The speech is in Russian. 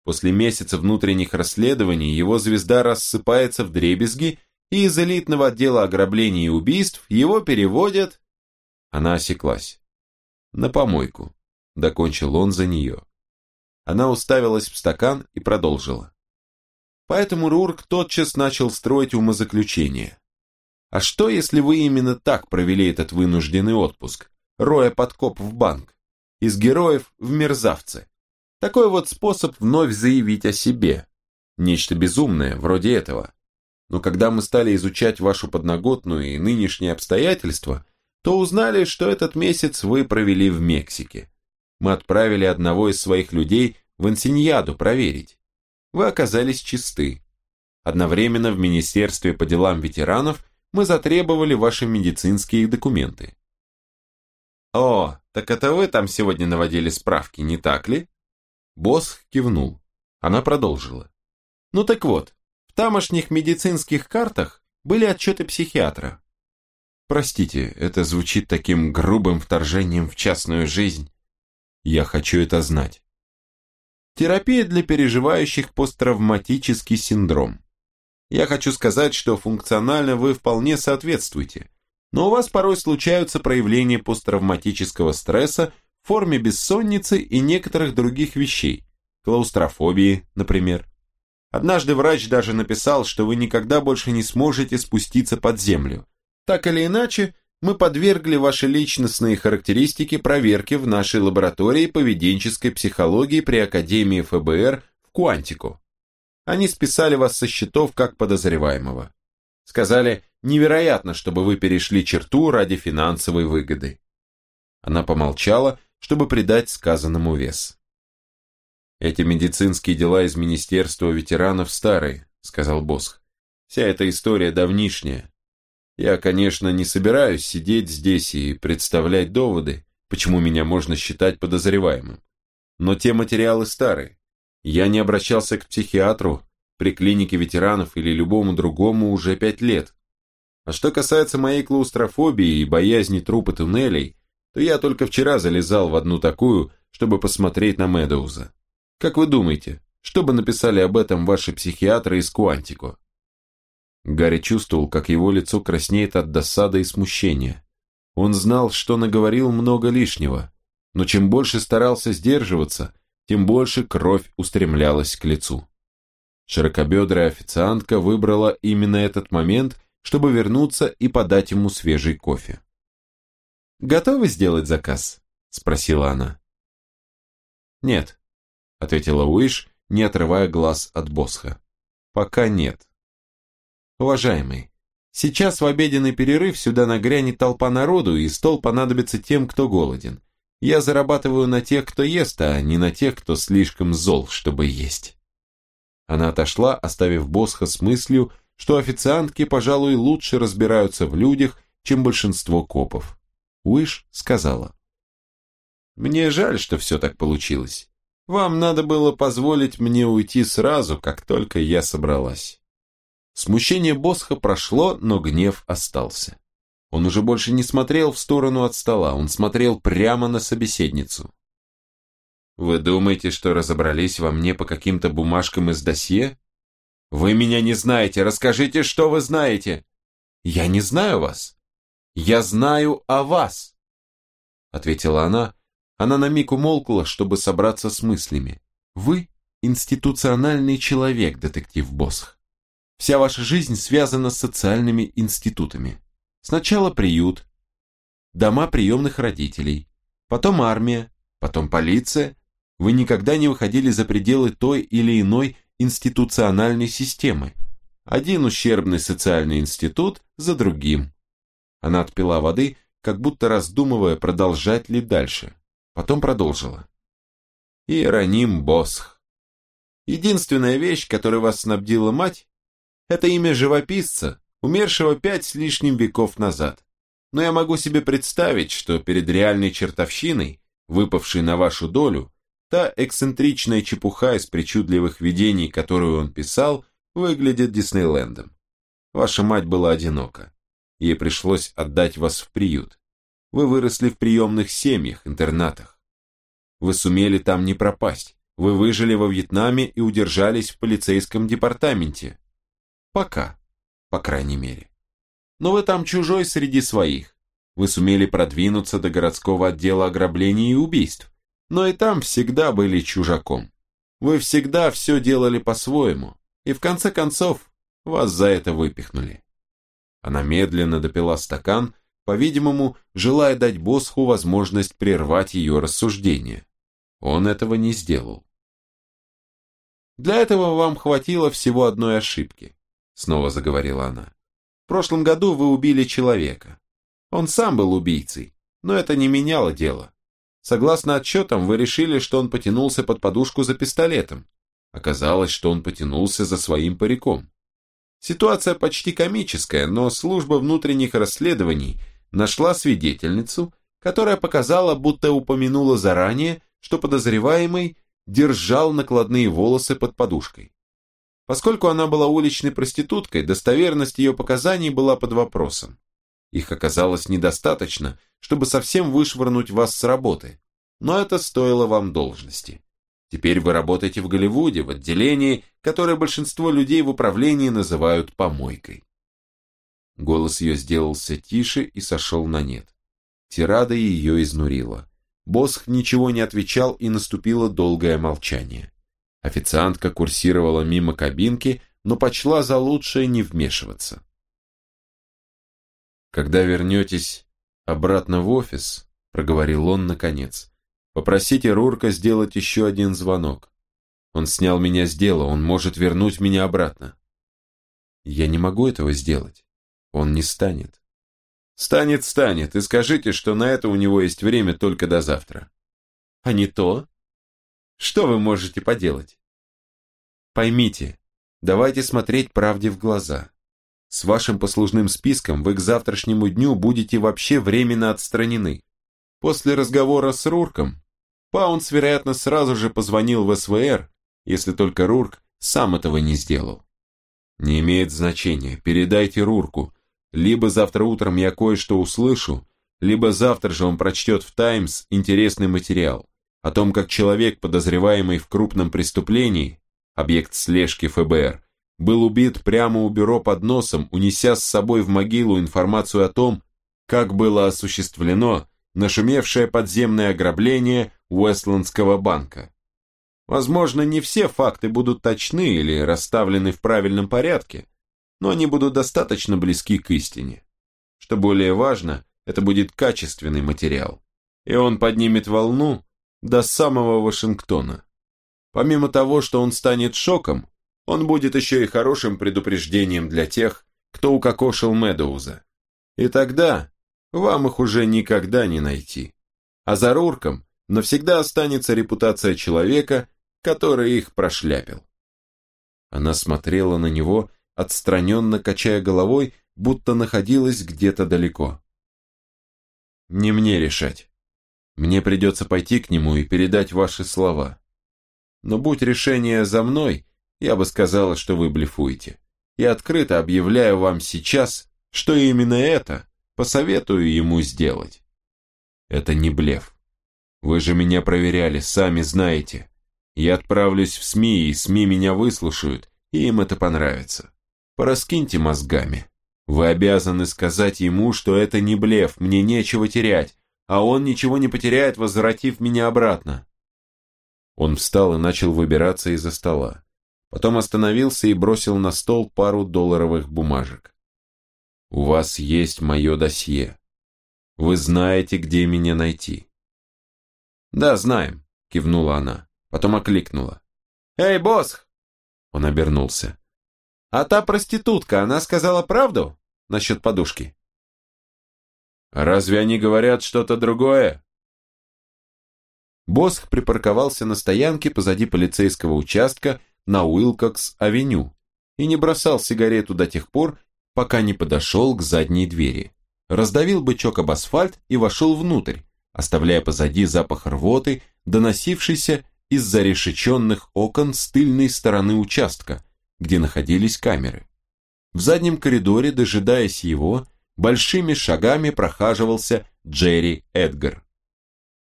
После месяца внутренних расследований его звезда рассыпается вдребезги, и из элитного отдела ограблений и убийств его переводят... Она осеклась. На помойку. Докончил он за нее. Она уставилась в стакан и продолжила. Поэтому Рурк тотчас начал строить умозаключение. А что, если вы именно так провели этот вынужденный отпуск, роя подкоп в банк? Из героев в мерзавцы. Такой вот способ вновь заявить о себе. Нечто безумное, вроде этого. Но когда мы стали изучать вашу подноготную и нынешние обстоятельства, то узнали, что этот месяц вы провели в Мексике. Мы отправили одного из своих людей в Ансиньяду проверить. Вы оказались чисты. Одновременно в Министерстве по делам ветеранов мы затребовали ваши медицинские документы. О, так это вы там сегодня наводили справки, не так ли? Босх кивнул. Она продолжила. Ну так вот, в тамошних медицинских картах были отчеты психиатра. Простите, это звучит таким грубым вторжением в частную жизнь. Я хочу это знать. Терапия для переживающих посттравматический синдром. Я хочу сказать, что функционально вы вполне соответствуете, но у вас порой случаются проявления посттравматического стресса в форме бессонницы и некоторых других вещей, клаустрофобии, например. Однажды врач даже написал, что вы никогда больше не сможете спуститься под землю. Так или иначе, мы подвергли ваши личностные характеристики проверке в нашей лаборатории поведенческой психологии при Академии ФБР в Куантико. Они списали вас со счетов как подозреваемого. Сказали, невероятно, чтобы вы перешли черту ради финансовой выгоды. Она помолчала, чтобы придать сказанному вес. «Эти медицинские дела из Министерства ветеранов старые», — сказал Босх. «Вся эта история давнишняя. Я, конечно, не собираюсь сидеть здесь и представлять доводы, почему меня можно считать подозреваемым. Но те материалы старые. Я не обращался к психиатру при клинике ветеранов или любому другому уже 5 лет. А что касается моей клаустрофобии и боязни трупа туннелей, то я только вчера залезал в одну такую, чтобы посмотреть на Медоуза. Как вы думаете, что бы написали об этом ваши психиатры из Куантико?» Гарри чувствовал, как его лицо краснеет от досады и смущения. Он знал, что наговорил много лишнего, но чем больше старался сдерживаться, тем больше кровь устремлялась к лицу. Широкобедрая официантка выбрала именно этот момент, чтобы вернуться и подать ему свежий кофе. «Готовы сделать заказ?» – спросила она. «Нет», – ответила Уиш, не отрывая глаз от Босха. «Пока нет». «Уважаемый, сейчас в обеденный перерыв сюда нагрянет толпа народу, и стол понадобится тем, кто голоден. Я зарабатываю на тех, кто ест, а не на тех, кто слишком зол, чтобы есть». Она отошла, оставив Босха с мыслью, что официантки, пожалуй, лучше разбираются в людях, чем большинство копов. Уиш сказала. «Мне жаль, что все так получилось. Вам надо было позволить мне уйти сразу, как только я собралась». Смущение Босха прошло, но гнев остался. Он уже больше не смотрел в сторону от стола, он смотрел прямо на собеседницу. «Вы думаете, что разобрались во мне по каким-то бумажкам из досье? Вы меня не знаете, расскажите, что вы знаете!» «Я не знаю вас. Я знаю о вас!» Ответила она. Она на миг умолкла, чтобы собраться с мыслями. «Вы институциональный человек, детектив Босх. Вся ваша жизнь связана с социальными институтами. Сначала приют, дома приемных родителей, потом армия, потом полиция. Вы никогда не выходили за пределы той или иной институциональной системы. Один ущербный социальный институт за другим». Она отпила воды, как будто раздумывая, продолжать ли дальше. Потом продолжила. «Иероним Босх. Единственная вещь, которой вас снабдила мать, это имя живописца, умершего 5 с лишним веков назад. Но я могу себе представить, что перед реальной чертовщиной, выпавшей на вашу долю, та эксцентричная чепуха из причудливых видений, которую он писал, выглядит Диснейлендом. Ваша мать была одинока. Ей пришлось отдать вас в приют. Вы выросли в приемных семьях, интернатах. Вы сумели там не пропасть. вы выжили во Вьетнаме и удержались в полицейском департаменте. Пока, по крайней мере. Но вы там чужой среди своих. Вы сумели продвинуться до городского отдела ограблений и убийств, но и там всегда были чужаком. Вы всегда все делали по-своему, и в конце концов вас за это выпихнули. Она медленно допила стакан, по-видимому, желая дать Босху возможность прервать ее рассуждение. Он этого не сделал. «Для этого вам хватило всего одной ошибки», — снова заговорила она. «В прошлом году вы убили человека. Он сам был убийцей, но это не меняло дело. Согласно отчетам, вы решили, что он потянулся под подушку за пистолетом. Оказалось, что он потянулся за своим париком. Ситуация почти комическая, но служба внутренних расследований нашла свидетельницу, которая показала, будто упомянула заранее, что подозреваемый держал накладные волосы под подушкой. Поскольку она была уличной проституткой, достоверность ее показаний была под вопросом. Их оказалось недостаточно, чтобы совсем вышвырнуть вас с работы, но это стоило вам должности. Теперь вы работаете в Голливуде, в отделении, которое большинство людей в управлении называют помойкой. Голос ее сделался тише и сошел на нет. Тирада ее изнурила. Босх ничего не отвечал, и наступило долгое молчание. Официантка курсировала мимо кабинки, но почла за лучшее не вмешиваться. «Когда вернетесь обратно в офис», — проговорил он наконец, — «попросите Рурка сделать еще один звонок. Он снял меня с дела, он может вернуть меня обратно». «Я не могу этого сделать. Он не станет». «Станет, и скажите, что на это у него есть время только до завтра». «А не то? Что вы можете поделать?» «Поймите, давайте смотреть правде в глаза. С вашим послужным списком вы к завтрашнему дню будете вообще временно отстранены. После разговора с Рурком Паунс, вероятно, сразу же позвонил в СВР, если только Рурк сам этого не сделал. Не имеет значения, передайте Рурку. Либо завтра утром я кое-что услышу, либо завтра же он прочтет в «Таймс» интересный материал о том, как человек, подозреваемый в крупном преступлении, объект слежки ФБР, был убит прямо у бюро под носом, унеся с собой в могилу информацию о том, как было осуществлено нашумевшее подземное ограбление Уэстлендского банка. Возможно, не все факты будут точны или расставлены в правильном порядке, но они будут достаточно близки к истине. Что более важно, это будет качественный материал, и он поднимет волну до самого Вашингтона. Помимо того, что он станет шоком, он будет еще и хорошим предупреждением для тех, кто укокошил Медоуза. И тогда вам их уже никогда не найти. А за Рурком навсегда останется репутация человека, который их прошляпил. Она смотрела на него, отстраненно качая головой, будто находилась где-то далеко. «Не мне решать. Мне придется пойти к нему и передать ваши слова. Но будь решение за мной, я бы сказала, что вы блефуете. Я открыто объявляю вам сейчас, что именно это посоветую ему сделать. Это не блеф. Вы же меня проверяли, сами знаете. Я отправлюсь в СМИ, и СМИ меня выслушают, и им это понравится. Пораскиньте мозгами. Вы обязаны сказать ему, что это не блеф, мне нечего терять, а он ничего не потеряет, возвратив меня обратно». Он встал и начал выбираться из-за стола. Потом остановился и бросил на стол пару долларовых бумажек. «У вас есть мое досье. Вы знаете, где меня найти». «Да, знаем», — кивнула она, потом окликнула. «Эй, Босх!» Он обернулся. «А та проститутка, она сказала правду насчет подушки?» «Разве они говорят что-то другое?» Босх припарковался на стоянке позади полицейского участка на Уилкокс-авеню и не бросал сигарету до тех пор, пока не подошел к задней двери. Раздавил бычок об асфальт и вошел внутрь, оставляя позади запах рвоты, доносившийся из зарешеченных окон с тыльной стороны участка, где находились камеры. В заднем коридоре, дожидаясь его, большими шагами прохаживался Джерри Эдгар.